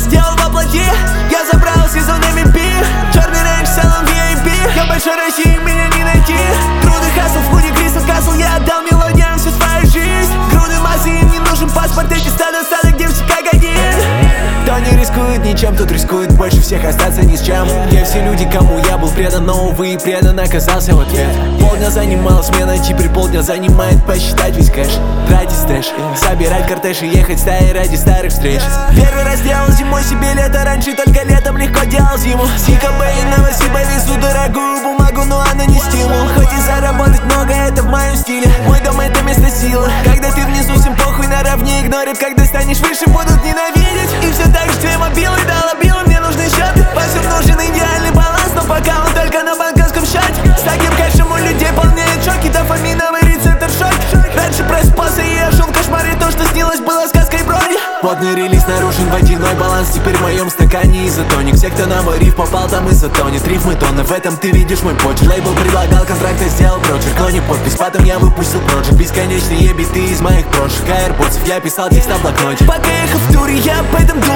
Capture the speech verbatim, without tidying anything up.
сделал воплоти. Я забрал сезон эм ви пи, черный рейндж, салон ви ай пи. Я в большой России, меня не найти. Труды хасл, в худе Кристал Касл. Я отдал мелодиям всю свою жизнь. Груды массы, им не нужен паспорт. Эти стадо стадо, где все как один. Кто не рискует ничем, тот рискует больше всех остаться ни с чем. Где все люди, кому я был предан, но, увы, и предан оказался в ответ. Полдня занимала смена, теперь полдня занимает посчитать весь кэш. Тратить стэш, собирать кортеж и ехать стаей ради старых встреч. Первый раз делал зимой себе лето, раньше только летом легко делал зиму. Сика Бэй, Новосиба, везу дорогую бумагу, но она не стимул. Хоть и заработать много, это в моем стиле. Мой дом — это место силы. Когда ты внизу, всем похуй, наравне игнорят. Когда станешь выше, будут ненавидеть. И все так же твои мобилы, дала билы, мне нужны счеты. По всем нужен идеальный баланс, но пока он только на банковском счете. С таким кэшем у людей полнеет шоки, дофаминовый рецептор шок. Раньше просыпался и я жил в кошмаре, то, что снилось, было сказкой вроде. Плотный релиз нарушен, водяной баланс теперь в моем стакане изотоник. Все, кто на мой риф попал, там изотонит. Рифмы тонны, в этом ты видишь мой почерк. Лейбл предлагал контракт, я сделал прочерк, но не подпись. Потом я выпустил проджект, бесконечные биты из моих прошлых аирподсов. Я писал текст на блокноте. Пока ехал в туре, я об этом